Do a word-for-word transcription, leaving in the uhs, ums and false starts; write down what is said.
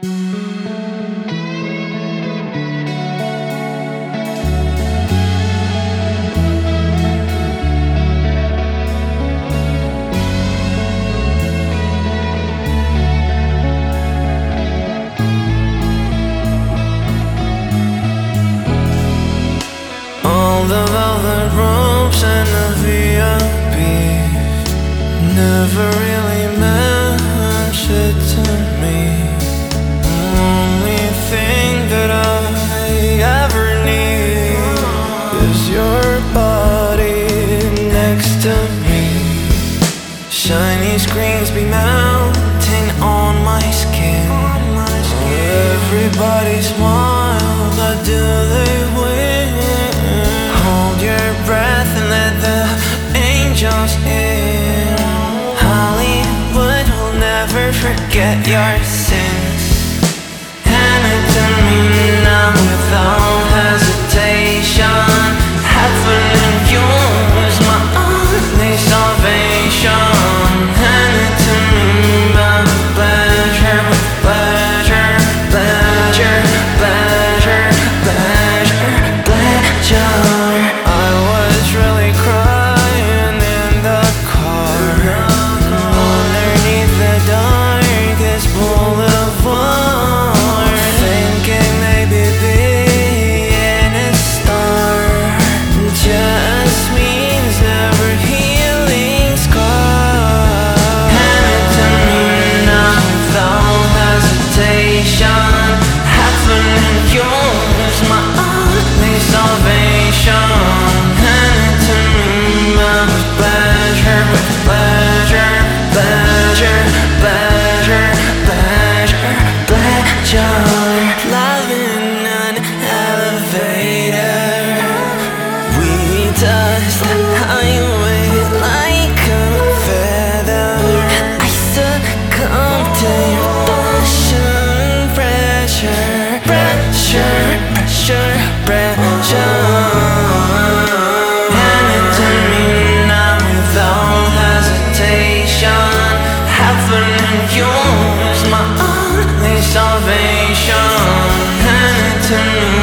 The velvet ropes and the V I Ps never really meant shit to me. The only thing that I ever need is your body next to me. Shiny screens be mounting on my skin. Everybody smile, but do they win? Hold your breath and let the angels in. Hollywood will never forget your sins. Hand it to me now without hesitation. Heaven and yours, my only salvation. Hand it to me by pleasure, with pleasure, pleasure, pleasure, pleasure, pleasure. Dust the highway like a feather. I succumb to your passion, pressure, pressure, pressure, pressure. Hand it to me now without hesitation. Heaven and yours, my only salvation. Hand it to me.